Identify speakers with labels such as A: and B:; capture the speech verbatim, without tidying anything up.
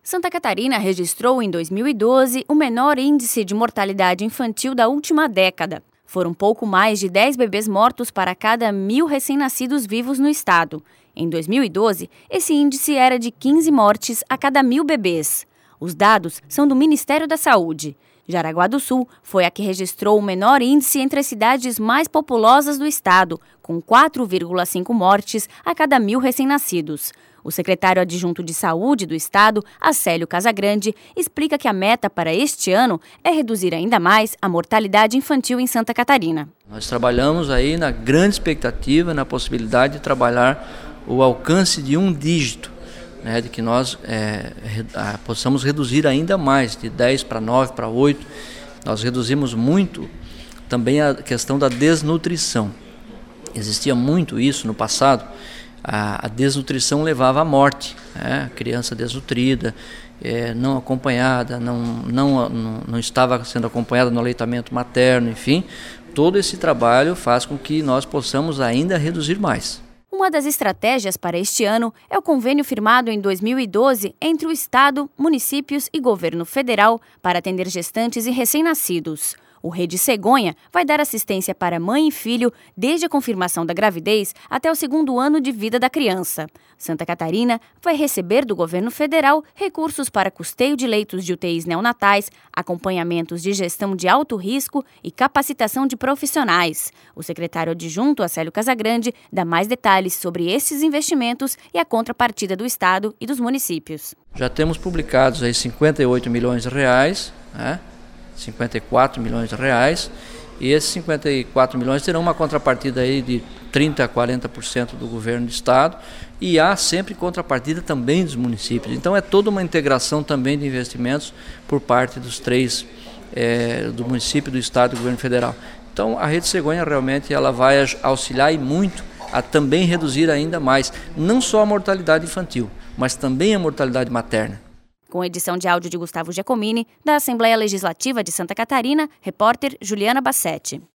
A: Santa Catarina registrou em dois mil e doze o menor índice de mortalidade infantil da última década. Foram pouco mais de dez bebês mortos para cada mil recém-nascidos vivos no estado. Em dois mil e doze, esse índice era de quinze mortes a cada mil bebês. Os dados são do Ministério da Saúde. Jaraguá do Sul foi a que registrou o menor índice entre as cidades mais populosas do estado, com quatro vírgula cinco mortes a cada mil recém-nascidos. O secretário adjunto de Saúde do estado, Acélio Casagrande, explica que a meta para este ano é reduzir ainda mais a mortalidade infantil em Santa Catarina.
B: Nós trabalhamos aí na grande expectativa, na possibilidade de trabalhar o alcance de um dígito, né, de que nós é, possamos reduzir ainda mais, de dez para nove, para oito. Nós reduzimos muito também a questão da desnutrição. Existia muito isso no passado. A, a desnutrição levava à morte, né? A criança desnutrida, é, não acompanhada, não, não, não, não estava sendo acompanhada no aleitamento materno, enfim. Todo esse trabalho faz com que nós possamos ainda reduzir mais.
A: Uma das estratégias para este ano é o convênio firmado em dois mil e doze entre o Estado, municípios e governo federal para atender gestantes e recém-nascidos. O Rede Cegonha vai dar assistência para mãe e filho desde a confirmação da gravidez até o segundo ano de vida da criança. Santa Catarina vai receber do governo federal recursos para custeio de leitos de U T Is neonatais, acompanhamentos de gestão de alto risco e capacitação de profissionais. O secretário adjunto, Acélio Casagrande, dá mais detalhes sobre esses investimentos e a contrapartida do Estado e dos municípios.
B: Já temos publicados aí cinquenta e oito milhões de reais, né? cinquenta e quatro milhões de reais, e esses cinquenta e quatro milhões terão uma contrapartida aí de trinta a quarenta por cento do governo do estado, e há sempre contrapartida também dos municípios. Então é toda uma integração também de investimentos por parte dos três, é, do município, do estado e do governo federal. Então a Rede Cegonha realmente ela vai auxiliar e muito a também reduzir ainda mais, não só a mortalidade infantil, mas também a mortalidade materna.
A: Com edição de áudio de Gustavo Giacomini, da Assembleia Legislativa de Santa Catarina, repórter Juliana Bassetti.